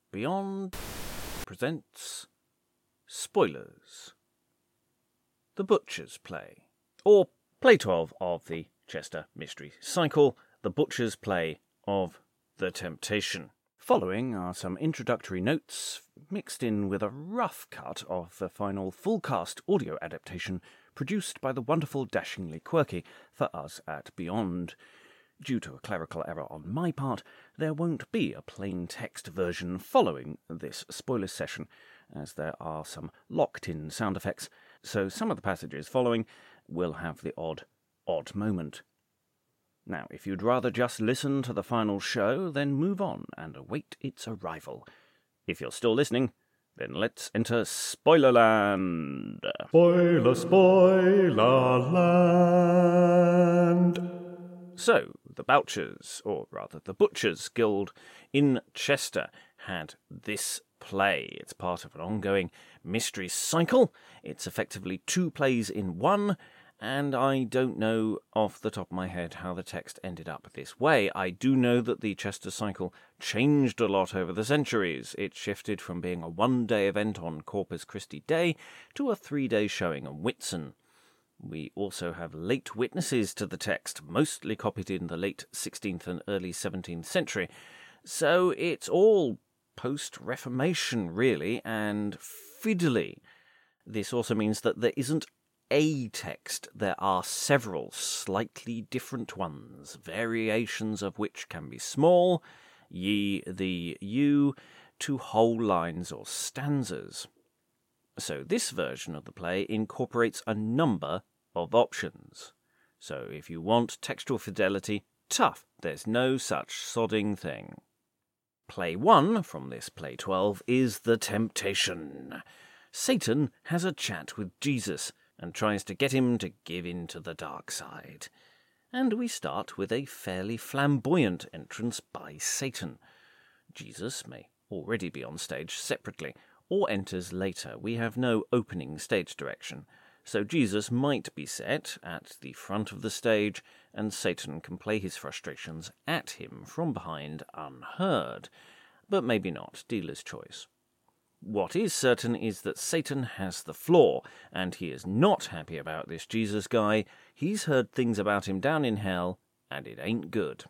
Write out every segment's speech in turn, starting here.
Beyond presents Spoilers. The Butcher's Play, or Play 12 of the Chester Mystery Cycle, The Butcher's Play of The Temptation. Following are some introductory notes, mixed in with a rough cut of the final full-cast audio adaptation produced by the wonderful Dashingly Quirky for us at Beyond. Due to a clerical error on my part, there won't be a plain text version following this spoiler session, as there are some locked-in sound effects, so some of the passages following will have the odd moment. Now, if you'd rather just listen to the final show, then move on and await its arrival. If you're still listening, then let's enter Spoilerland. Spoilerland. So, the Bouchers, or rather the Butchers Guild in Chester, had this play. It's part of an ongoing mystery cycle. It's effectively 2 plays in one, and I don't know off the top of my head how the text ended up this way. I do know that the Chester cycle changed a lot over the centuries. It shifted from being a 1-day event on Corpus Christi Day to a 3-day showing on Whitsun. We also have late witnesses to the text, mostly copied in the late 16th and early 17th century. So it's all post-Reformation, really, and fiddly. This also means that there isn't a text. There are several slightly different ones, variations of which can be small, ye, the, you, to whole lines or stanzas. So this version of the play incorporates a number of options. So if you want textual fidelity, tough, there's no such sodding thing. Play 1 from this Play 12 is The Temptation. Satan has a chat with Jesus and tries to get him to give in to the dark side. And we start with a fairly flamboyant entrance by Satan. Jesus may already be on stage separately, or enters later. We have no opening stage direction, so Jesus might be set at the front of the stage, and Satan can play his frustrations at him from behind unheard. But maybe not, dealer's choice. What is certain is that Satan has the floor, and he is not happy about this Jesus guy. He's heard things about him down in hell, and it ain't good.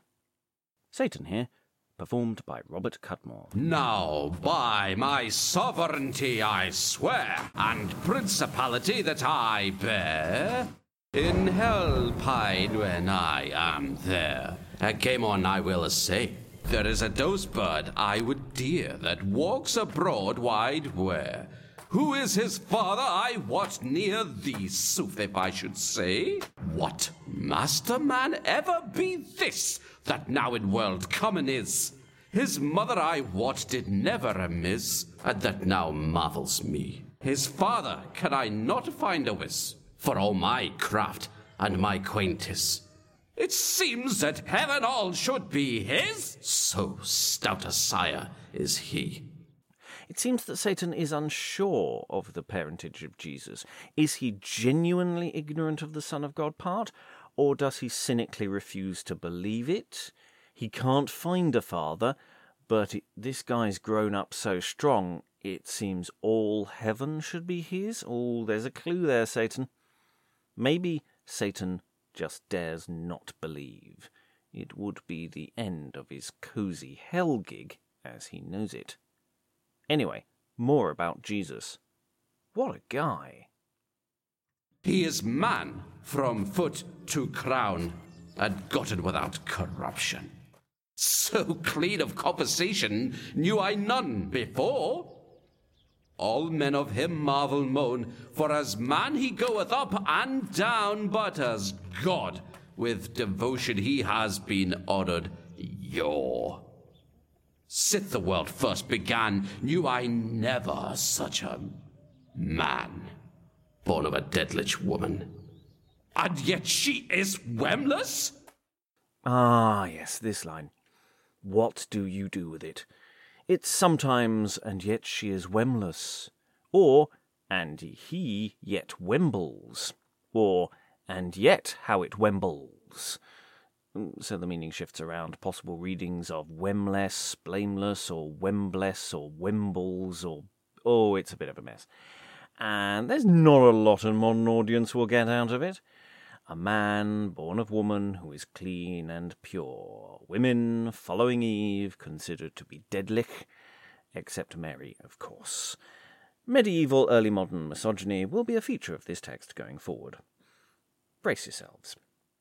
Satan here, performed by Robert Cudmore. Now, by my sovereignty I swear, and principality that I bear, in hell pied when I am there. Game on, I will say. There is a dose bird I would dear that walks abroad wide where. Who is his father? I wot near thee, sooth if I should say. What master man ever be this that now in world common is? His mother I wot did never amiss, and that now marvels me. His father can I not find a wis, for all my craft and my quaintice. It seems that heaven all should be his, so stout a sire is he. It seems that Satan is unsure of the parentage of Jesus. Is he genuinely ignorant of the Son of God part, or does he cynically refuse to believe it? He can't find a father, but this guy's grown up so strong, it seems all heaven should be his. Oh, there's a clue there, Satan. Maybe Satan just dares not believe. It would be the end of his cosy hell gig as he knows it. Anyway, more about Jesus. What a guy. He is man from foot to crown, and gotten without corruption. So clean of conversation knew I none before. All men of him marvel moan, for as man he goeth up and down, but as God with devotion he has been honoured yore. Sith the world first began, knew I never such a man, born of a deadlich woman. And yet she is wemless? Ah, yes, this line. What do you do with it? It's sometimes, and yet she is wemless. Or, and he yet wembles. Or, and yet how it wembles. so the meaning shifts around. Possible readings of Wemless, Blameless, or Wembless, or Wembles, or... Oh, it's a bit of a mess. And there's not a lot a modern audience will get out of it. A man born of woman who is clean and pure. Women following Eve considered to be deadlich, except Mary, of course. Medieval early modern misogyny will be a feature of this text going forward. Brace yourselves.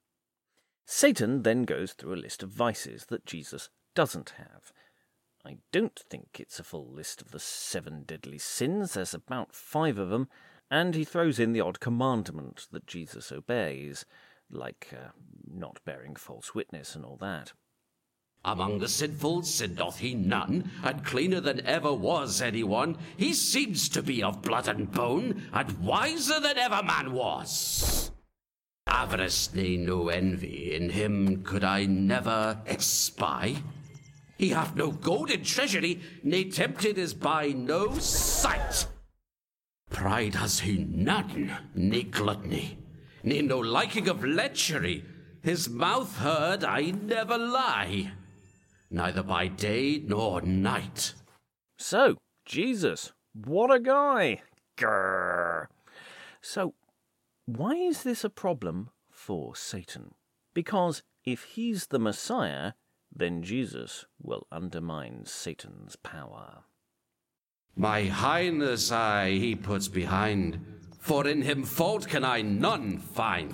Satan then goes through a list of vices that Jesus doesn't have. I don't think it's a full list of the 7 deadly sins. There's about 5 of them. And he throws in the odd commandment that Jesus obeys, like not bearing false witness and all that. Among the sinful sin doth he none, and cleaner than ever was anyone. He seems to be of blood and bone, and wiser than ever man was. Avarice, nay, no envy, in him could I never espy. He hath no gold in treasury, nay, tempted is by no sight. Pride has he none, nay gluttony, nay no liking of lechery. His mouth heard I never lie, neither by day nor night. So, Jesus, what a guy! Grrr. So, why is this a problem for Satan? Because if he's the Messiah, then Jesus will undermine Satan's power. My highness he puts behind, for in him fault can I none find.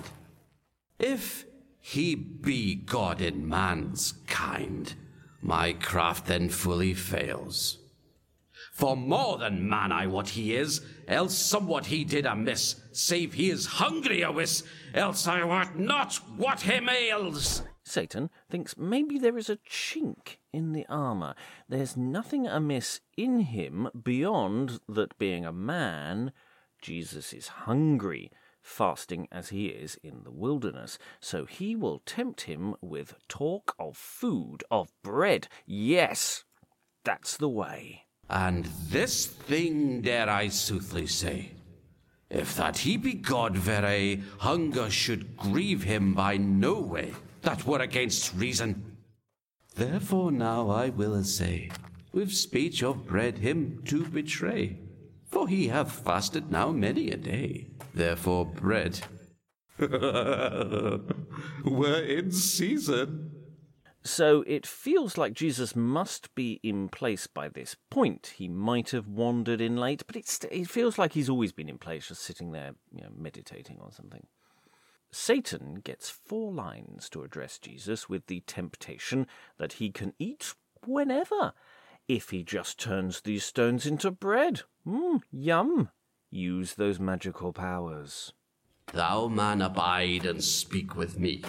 If he be God in man's kind, my craft then fully fails. For more than man I what he is, else somewhat he did amiss, save he is hungry a wis, else I wot not what him ails. Satan thinks maybe there is a chink in the armour. There's nothing amiss in him beyond that being a man, Jesus is hungry, fasting as he is in the wilderness. So he will tempt him with talk of food, of bread. Yes, that's the way. And this thing dare I soothly say, if that he be God vere, hunger should grieve him by no way. That were against reason. Therefore now I will essay, with speech of bread him to betray. For he hath fasted now many a day. Therefore bread were in season. So it feels like Jesus must be in place by this point. He might have wandered in late, but it feels like he's always been in place, just sitting there, meditating on something. Satan gets 4 lines to address Jesus with the temptation that he can eat whenever, if he just turns these stones into bread. Yum! Use those magical powers. Thou man abide and speak with me.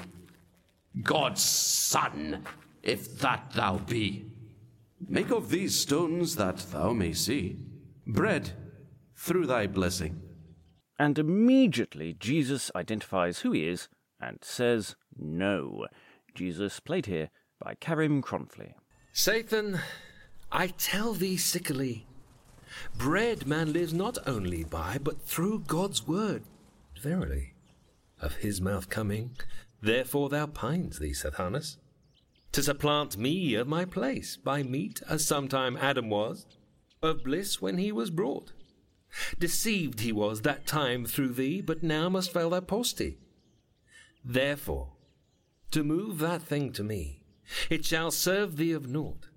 God's son, if that thou be. Make of these stones that thou may see bread through thy blessing. And immediately Jesus identifies who he is and says no. Jesus, played here by Karim Kronfli. Satan, I tell thee sickly, bread man lives not only by, but through God's word. Verily, of his mouth coming, therefore thou pines thee, Sathanas, to supplant me of my place by meat, as sometime Adam was, of bliss when he was brought. Deceived he was that time through thee, but now must fail thy posty. Therefore, to move that thing to me, it shall serve thee of naught.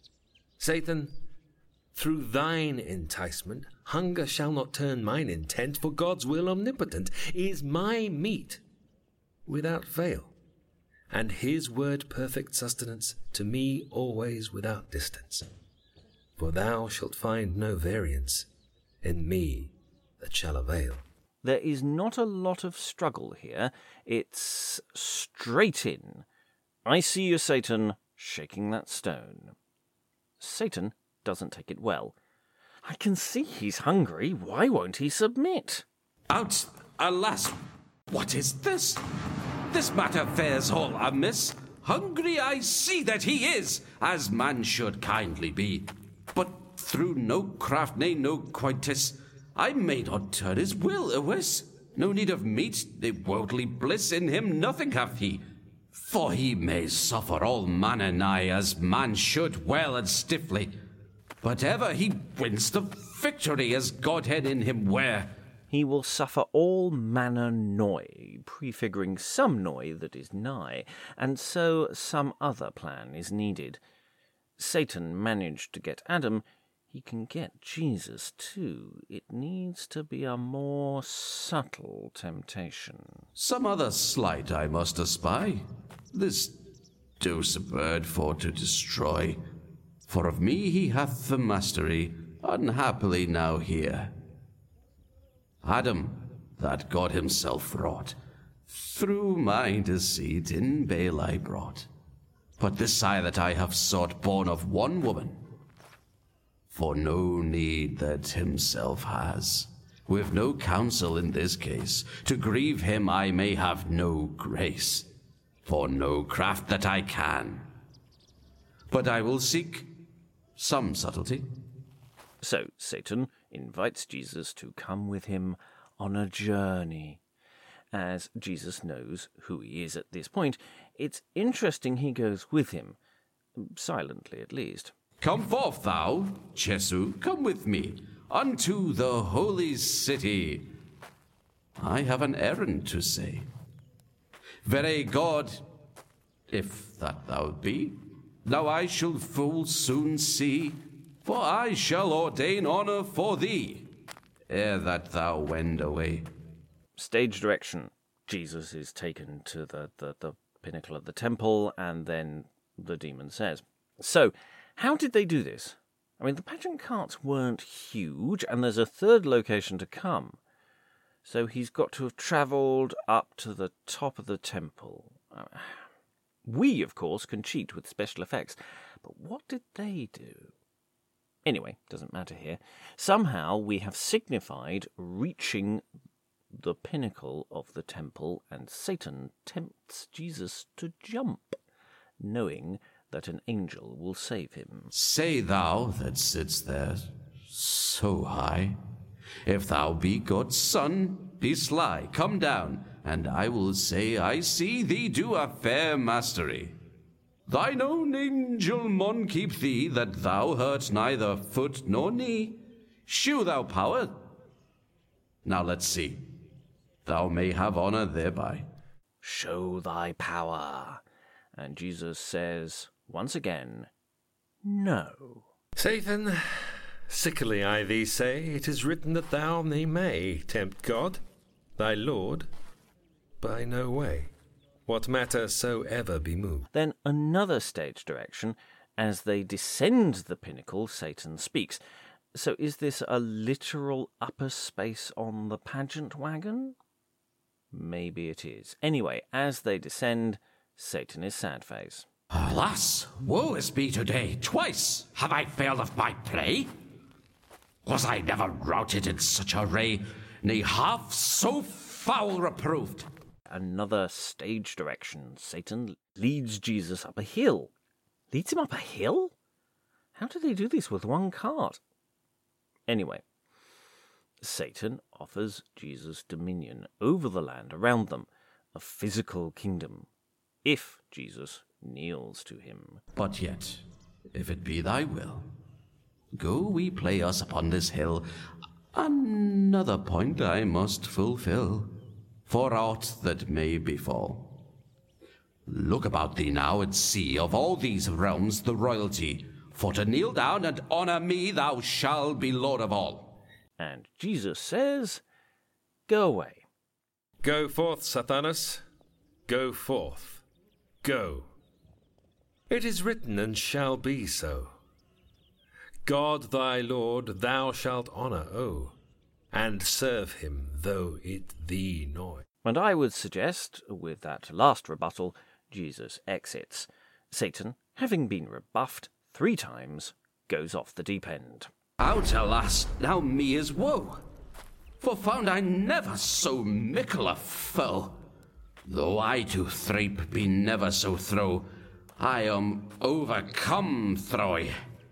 Satan, through thine enticement, hunger shall not turn mine intent, for God's will omnipotent is my meat without fail, and his word perfect sustenance to me always without distance. For thou shalt find no variance in me that shall avail. There is not a lot of struggle here. It's straight in. I see you, Satan, shaking that stone. Satan doesn't take it well. I can see he's hungry. Why won't he submit? Out, alas, what is this? This matter fares all amiss. Hungry I see that he is, as man should kindly be. But through no craft, nay, no quietus, I may not turn his will awis. No need of meat, the worldly bliss in him nothing hath he. For he may suffer all manner nigh, as man should well and stiffly. But ever he wins the victory, as Godhead in him wear. He will suffer all manner noy, prefiguring some noy that is nigh, and so some other plan is needed. Satan managed to get Adam, he can get Jesus too. It needs to be a more subtle temptation. Some other slight I must espy, this dose bird for to destroy. For of me he hath the mastery, unhappily now here. Adam, that God himself wrought, through my deceit in bale I brought. But this sire that I have sought, born of one woman, for no need that himself has, with no counsel in this case, to grieve him I may have no grace, for no craft that I can. But I will seek some subtlety. So Satan invites Jesus to come with him on a journey. As Jesus knows who he is at this point, it's interesting he goes with him, silently at least. Come forth, thou, Jesu, come with me, unto the holy city. I have an errand to say. Very God, if that thou be, now I shall full soon see, for I shall ordain honour for thee, ere that thou wend away. Stage direction. Jesus is taken to the pinnacle of the temple, and then the demon says. So, how did they do this? I mean, the pageant carts weren't huge, and there's a third location to come. So he's got to have travelled up to the top of the temple. We, of course, can cheat with special effects, but what did they do? Anyway, doesn't matter here. Somehow we have signified reaching the pinnacle of the temple, and Satan tempts Jesus to jump, knowing that an angel will save him. Say thou that sitst there so high, if thou be God's son, be sly, come down, and I will say I see thee do a fair mastery. Thine own angel mon keep thee, that thou hurt neither foot nor knee. Shew thou power. Now let's see. Thou may have honour thereby. Show thy power. And Jesus says, once again, no. Satan, sickly I thee say, it is written that thou may tempt God, thy Lord, by no way, what matter soever be moved. Then another stage direction. As they descend the pinnacle, Satan speaks. So is this a literal upper space on the pageant wagon? Maybe it is. Anyway, as they descend, Satan is sad face. Alas, woe is me today. Twice have I failed of my play. Was I never routed in such array, nay half so foul reproved? Another stage direction. Satan leads Jesus up a hill. Leads him up a hill? How do they do this with one cart? Anyway, Satan offers Jesus dominion over the land around them, a physical kingdom, if Jesus kneels to him. But yet, if it be thy will, go we play us upon this hill. Another point I must fulfill, for aught that may befall. Look about thee now and see of all these realms the royalty, for to kneel down and honour me thou shalt be lord of all. And Jesus says, go away. Go forth, Sathanas, go forth, go. It is written and shall be so. God thy Lord thou shalt honour, and serve him, though it thee noy. And I would suggest, with that last rebuttal, Jesus exits. Satan, having been rebuffed 3 times, goes off the deep end. Out, alas, now me is woe, for found I never so mickle a foe. Though I to thrape be never so throw, I am overcome throy.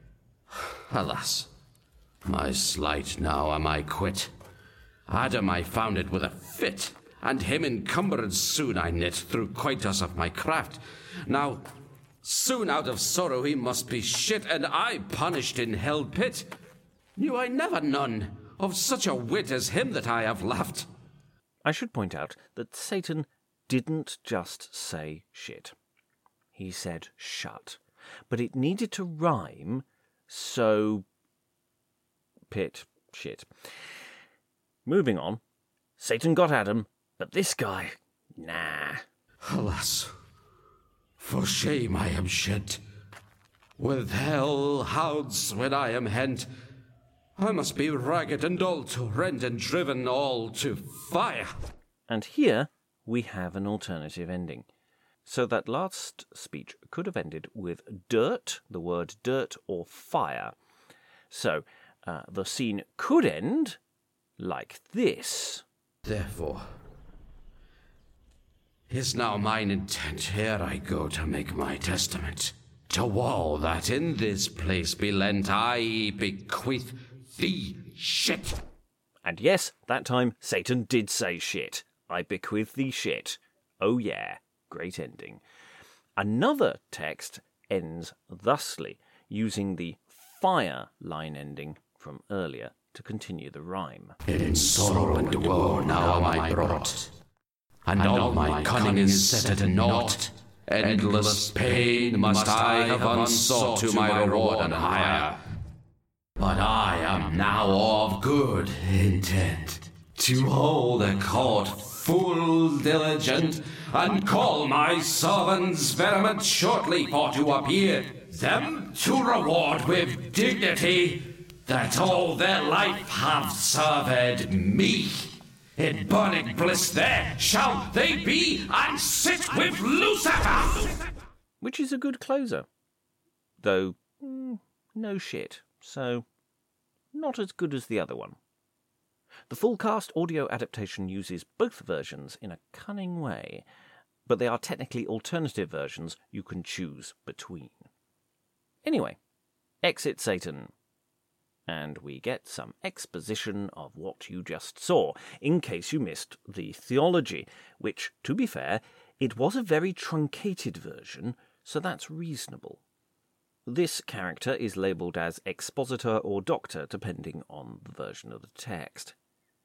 Alas, my sleight now am I quit. Adam I found it with a fit, and him encumbered soon I knit through coitus of my craft. Now, soon out of sorrow he must be shit, and I punished in hell pit. Knew I never none of such a wit as him that I have laughed. I should point out that Satan didn't just say shit. He said shut. But it needed to rhyme, so... pit, shit. Moving on. Satan got Adam, but this guy... nah. Alas, for shame I am shed. With hell hounds when I am hent, I must be ragged and all to rend and driven all to fire. And here we have an alternative ending. So that last speech could have ended with dirt, the word dirt, or fire. So the scene could end like this. Therefore, is now mine intent, here I go to make my testament. To all that in this place be lent, I bequeath thee shit. And yes, that time Satan did say shit. I bequeath thee shit. Oh yeah, great ending. Another text ends thusly, using the fire line ending from earlier to continue the rhyme. In sorrow and woe now am I brought, and all my cunning is set at naught. Endless pain must I have unsought to my reward and hire. But I am now of good intent, to hold a court full diligent, and call my servants vehement shortly for to appear, them to reward with dignity, that all their life have served me. In burning bliss there shall they be, and sit with Lucifer! Which is a good closer. Though, no shit, so not as good as the other one. The full cast audio adaptation uses both versions in a cunning way, but they are technically alternative versions you can choose between. Anyway, exit Satan. And we get some exposition of what you just saw, in case you missed the theology, which, to be fair, it was a very truncated version, so that's reasonable. This character is labelled as expositor or doctor, depending on the version of the text.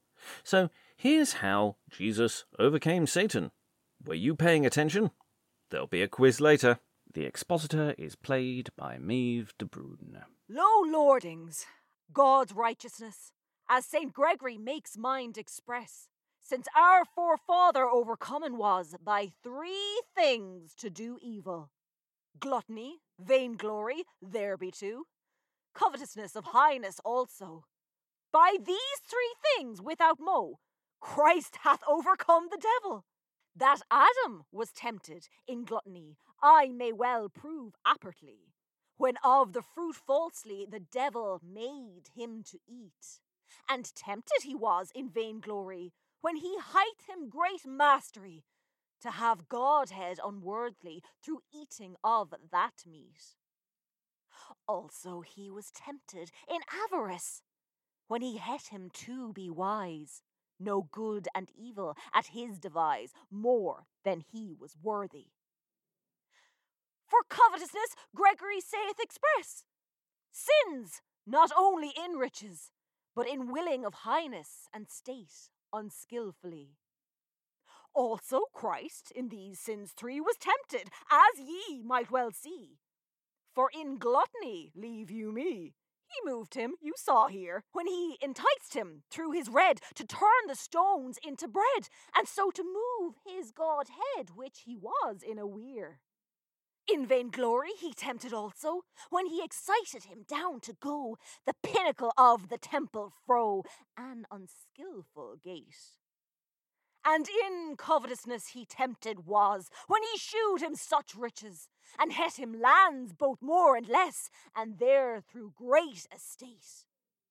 So here's how Jesus overcame Satan. Were you paying attention? There'll be a quiz later. The expositor is played by Maeve de Bruyne. Lo lordings, God's righteousness, as St. Gregory makes mind express, since our forefather overcomen was by 3 things to do evil. Gluttony, vainglory, there be 2. Covetousness of highness also. By these 3 things, without mo, Christ hath overcome the devil. That Adam was tempted in gluttony, I may well prove apertly, when of the fruit falsely the devil made him to eat. And tempted he was in vainglory, when he hight him great mastery, to have Godhead unworthily through eating of that meat. Also he was tempted in avarice, when he het him to be wise, no good and evil at his devise more than he was worthy. For covetousness, Gregory saith express, sins not only in riches, but in willing of highness and state unskilfully. Also Christ in these sins 3 was tempted, as ye might well see. For in gluttony, leave you me, he moved him, you saw here, when he enticed him through his red to turn the stones into bread, and so to move his Godhead, which he was in a weir. In vainglory he tempted also, when he excited him down to go the pinnacle of the temple fro, an unskilful gait. And in covetousness he tempted was, when he shewed him such riches, and het him lands both more and less, and there through great estate.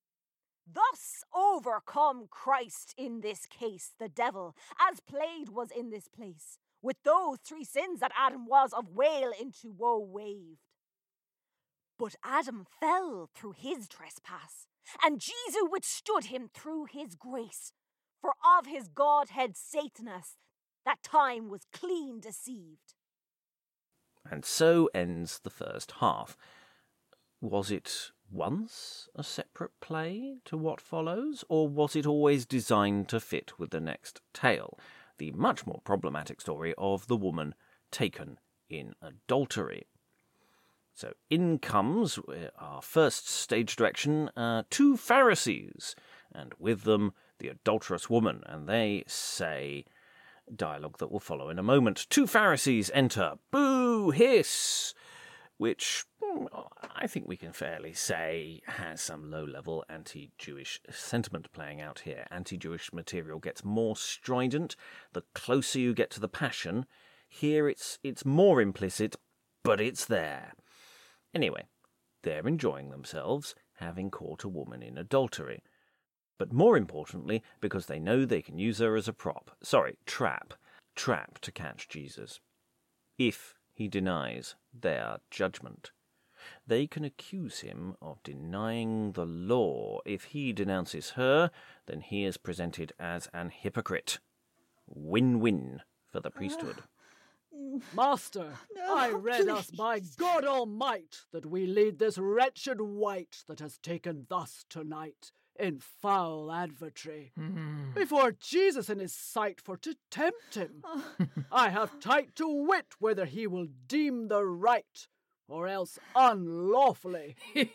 Thus overcome Christ in this case the devil, as played was in this place, with those 3 sins that Adam was of wale into woe waved. But Adam fell through his trespass, and Jesus withstood him through his grace. for of his godhead Satanus, that time was clean deceived. And so ends the first half. Was it once a separate play to what follows, or was it always designed to fit with the next tale, the much more problematic story of the woman taken in adultery? So in comes our first stage direction, 2 Pharisees, and with them the adulterous woman, and they say, dialogue that will follow in a moment, 2 Pharisees enter, boo, hiss, which I think we can fairly say has some low-level anti-Jewish sentiment playing out here. Anti-Jewish material gets more strident the closer you get to the Passion. Here it's more implicit, but it's there. Anyway, they're enjoying themselves, having caught a woman in adultery. But more importantly, because they know they can use her as a trap to catch Jesus. If he denies their judgment, they can accuse him of denying the law. If he denounces her, then he is presented as an hypocrite. Win-win for the priesthood. Master, I read us by God Almighty that we lead this wretched wight that has taken thus tonight in foul advertry before Jesus in his sight for to tempt him. I have tight to wit whether he will deem the right or else unlawfully.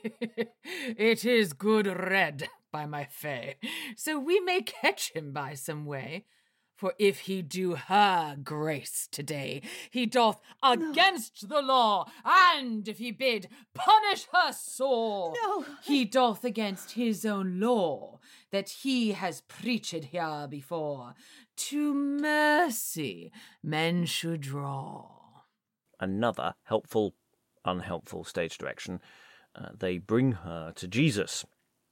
It is good read, by my fay, so we may catch him by some way. For if he do her grace today, he doth against the law, and if he bid punish her sore, he doth against his own law that he has preached here before. To mercy men should draw. Another helpful, unhelpful stage direction. They bring her to Jesus.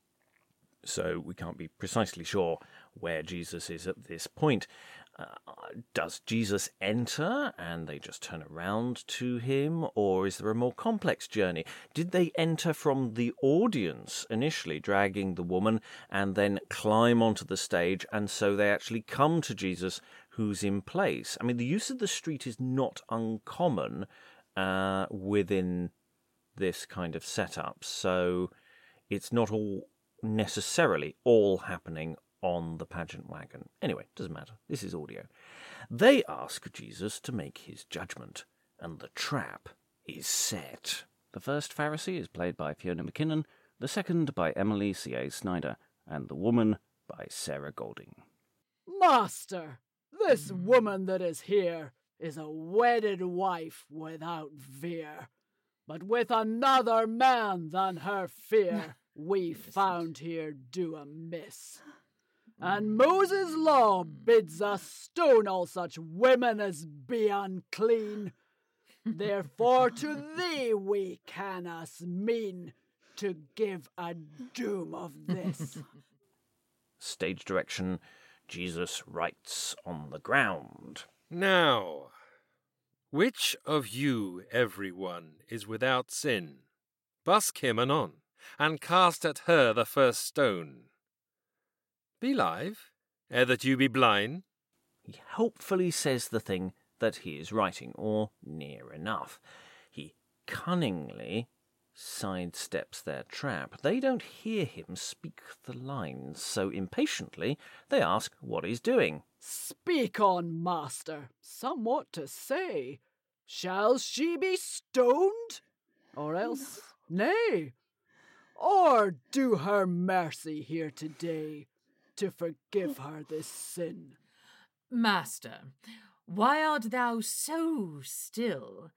So we can't be precisely sure where Jesus is at this point. Does Jesus enter and they just turn around to him, or is there a more complex journey? Did they enter from the audience initially, dragging the woman, and then climb onto the stage, and so they actually come to Jesus, who's in place? I mean, the use of the street is not uncommon within this kind of setup, so it's not all necessarily all happening on the pageant wagon. Anyway, doesn't matter. This is audio. They ask Jesus to make his judgment, and the trap is set. The first Pharisee is played by Fiona McKinnon, the second by Emily C.A. Snyder, and the woman by Sarah Golding. Master, this woman that is here is a wedded wife without veer, but with another man than her fear we found here do amiss. And Moses' law bids us stone all such women as be unclean. Therefore to thee we can us mean to give a doom of this. Stage direction, Jesus writes on the ground. Now, which of you, everyone, is without sin? Busk him anon, and cast at her the first stone. Be live, ere that you be blind. He helpfully says the thing that he is writing, or near enough. He cunningly sidesteps their trap. They don't hear him speak the lines, so impatiently they ask what he's doing. Speak on, master, somewhat to say. Shall she be stoned? Or else, nay, or do her mercy here today to forgive her this sin. Master, why art thou so still?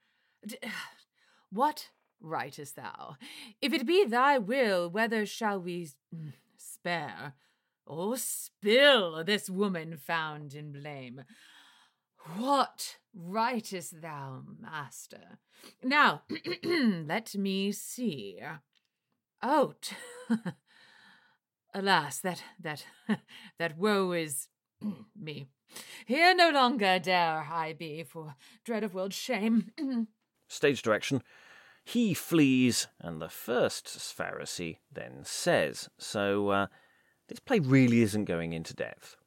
What writest thou? If it be thy will, whether shall we spare or spill this woman found in blame? What writest thou, master? Now, let me see. Oh, alas, that woe is me. Here no longer dare I be, for dread of world shame. Stage direction. He flees, and the first Pharisee then says. So this play really isn't going into depth.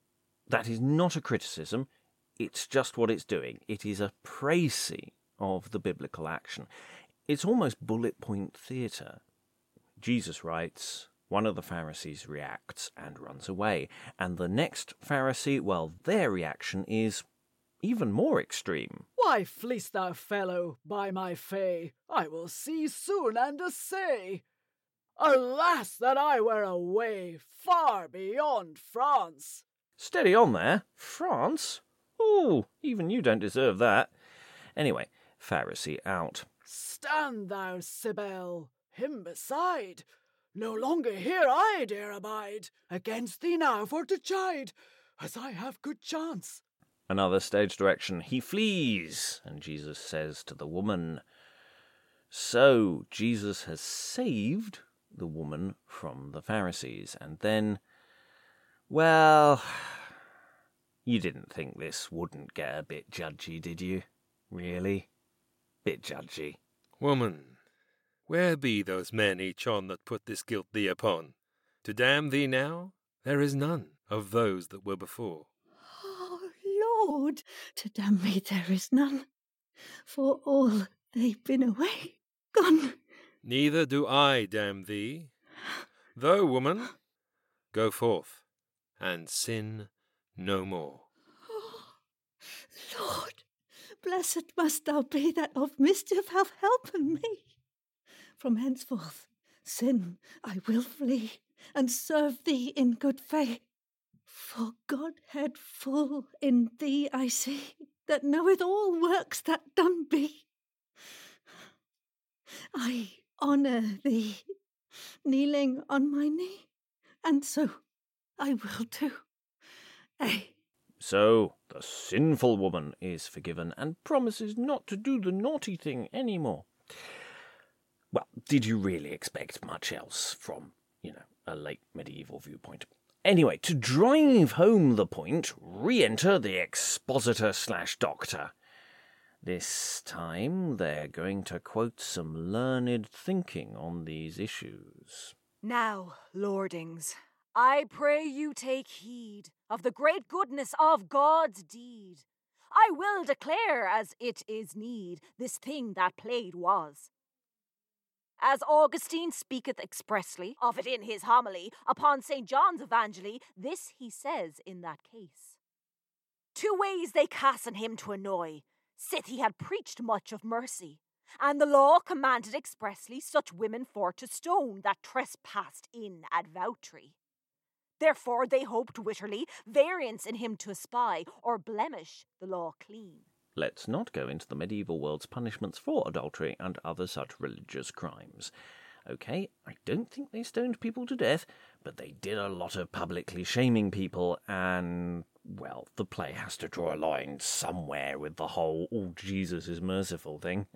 That is not a criticism, it's just what it's doing. It is a précis of the biblical action. It's almost bullet point theatre. Jesus writes, one of the Pharisees reacts and runs away, and the next Pharisee, well, their reaction is even more extreme. Why fleest thou, fellow, by my fay? I will see soon and assay. Alas, that I were away, far beyond France. Steady on there. France? Ooh, even you don't deserve that. Anyway, Pharisee out. Stand thou, Sibyl, him beside. No longer here I dare abide. Against thee now for to chide, as I have good chance. Another stage direction. He flees, and Jesus says to the woman. So Jesus has saved the woman from the Pharisees, and then, well, you didn't think this wouldn't get a bit judgy, did you? Really? Bit judgy. Woman, where be those men each on that put this guilt thee upon? To damn thee now, there is none of those that were before. Oh, Lord, to damn me there is none, for all they've been away, gone. Neither do I damn thee. Though, woman, go forth, and sin no more. Oh, Lord, blessed must thou be that of mischief have helpen me. From henceforth sin I will flee, and serve thee in good faith. For Godhead full in thee I see, that knoweth all works that done be. I honour thee, kneeling on my knee, and so I will do. Ay. So the sinful woman is forgiven and promises not to do the naughty thing any more. Well, did you really expect much else from, a late medieval viewpoint? Anyway, to drive home the point, re-enter the expositor/doctor. This time they're going to quote some learned thinking on these issues. Now, lordings, I pray you take heed of the great goodness of God's deed. I will declare, as it is need, this thing that played was. As Augustine speaketh expressly of it in his homily upon St. John's Evangely, this he says in that case. 2 ways they casten him to annoy, sith he had preached much of mercy, and the law commanded expressly such women for to stone that trespassed in advoutry. Therefore they hoped witterly variance in him to espy, or blemish the law clean. Let's not go into the medieval world's punishments for adultery and other such religious crimes. Okay, I don't think they stoned people to death, but they did a lot of publicly shaming people, and, well, the play has to draw a line somewhere with the whole "oh, Jesus is merciful" thing.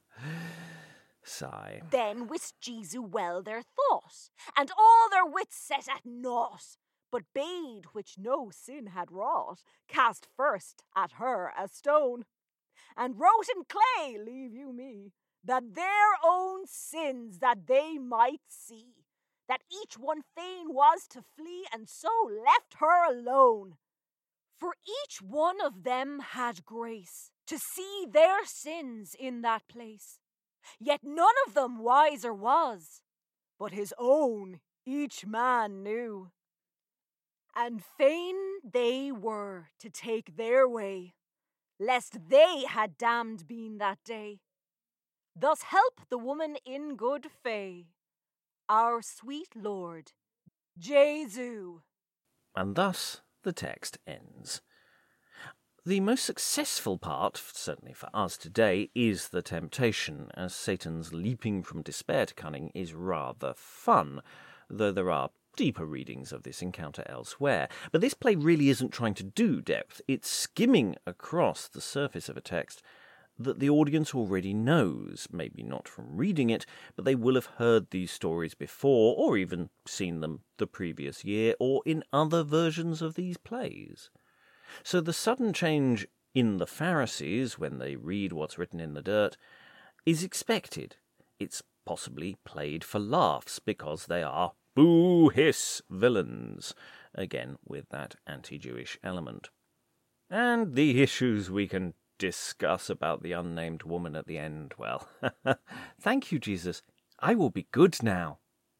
Sigh. Then wist Jesu well their thought, and all their wits set at naught, but bade, which no sin had wrought, cast first at her a stone, and wrote in clay, leave you me, that their own sins that they might see, that each one fain was to flee, and so left her alone. For each one of them had grace to see their sins in that place, yet none of them wiser was, but his own each man knew. And fain they were to take their way, lest they had damned been that day. Thus help the woman in good fay, our sweet Lord, Jesu. And thus the text ends. The most successful part, certainly for us today, is the temptation, as Satan's leaping from despair to cunning is rather fun, though there are deeper readings of this encounter elsewhere. But this play really isn't trying to do depth. It's skimming across the surface of a text that the audience already knows, maybe not from reading it, but they will have heard these stories before, or even seen them the previous year, or in other versions of these plays. So the sudden change in the Pharisees, when they read what's written in the dirt, is expected. It's possibly played for laughs, because they are boo-hiss villains, again with that anti-Jewish element. And the issues we can discuss about the unnamed woman at the end, well, thank you, Jesus. I will be good now.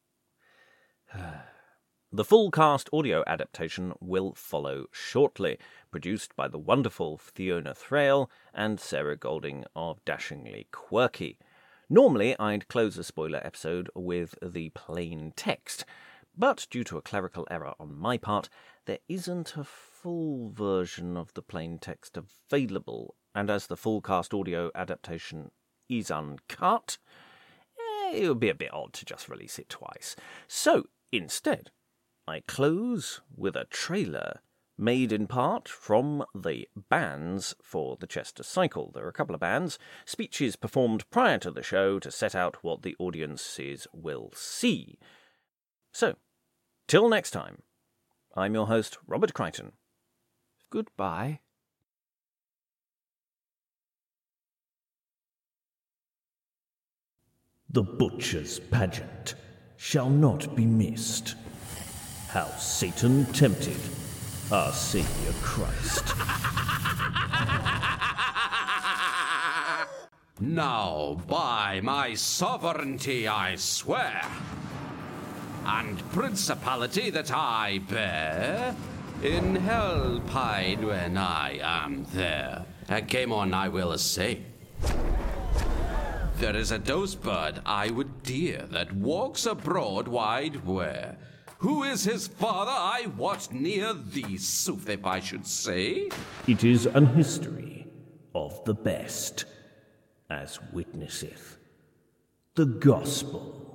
The full cast audio adaptation will follow shortly, produced by the wonderful Fiona Thrale and Sarah Golding of Dashingly Quirky. Normally, I'd close a spoiler episode with the plain text, but due to a clerical error on my part, there isn't a full version of the plain text available, and as the full cast audio adaptation is uncut, it would be a bit odd to just release it twice. So, instead, I close with a trailer made in part from the bands for the Chester Cycle. There are a couple of bands, speeches performed prior to the show to set out what the audiences will see. So, till next time, I'm your host, Robert Crichton. Goodbye. The Butcher's Pageant shall not be missed. How Satan tempted our Saviour Christ. Now, by my sovereignty I swear, and principality that I bear, in hell pied when I am there. Game on, I will say. There is a dose bird I would dear that walks abroad wide where. Who is his father? I wot near thee, sooth if I should say. It is an history of the best, as witnesseth the gospel.